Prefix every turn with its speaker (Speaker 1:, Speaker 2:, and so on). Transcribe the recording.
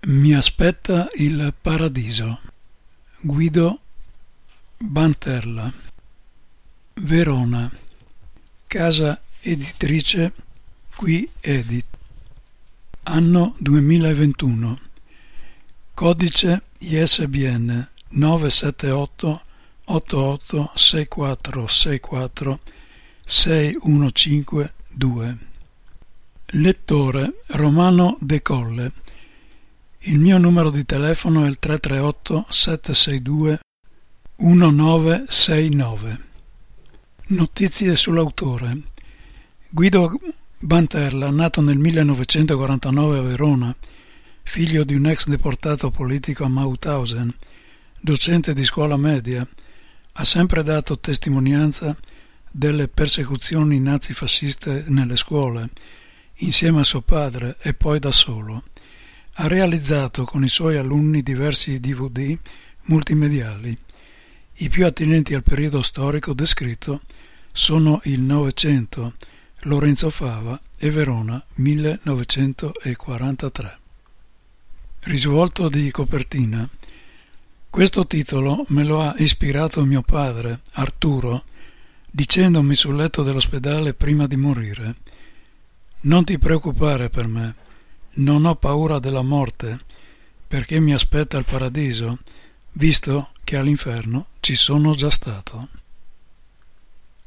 Speaker 1: Mi aspetta il paradiso. Guido Banterla. Verona. Casa editrice Qui Edit. Anno 2021. Codice ISBN 978 88 6464 6152. Lettore Romano De Colle. Il mio numero di telefono è il 338 762 1969. Notizie sull'autore. Guido Banterla, nato nel 1949 a Verona, figlio di un ex deportato politico a Mauthausen, docente di scuola media, ha sempre dato testimonianza delle persecuzioni nazifasciste nelle scuole, insieme a suo padre e poi da solo. Ha realizzato con i suoi alunni diversi DVD multimediali. I più attinenti al periodo storico descritto sono il Novecento, Lorenzo Fava e Verona 1943. Risvolto di copertina. Questo titolo me lo ha ispirato mio padre, Arturo, dicendomi sul letto dell'ospedale prima di morire: «Non ti preoccupare per me. Non ho paura della morte, perché mi aspetta il paradiso, visto che all'inferno ci sono già stato».